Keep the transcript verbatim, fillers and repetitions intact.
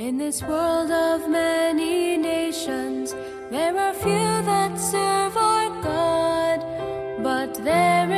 In this world of many nations, there are few that serve our God, but there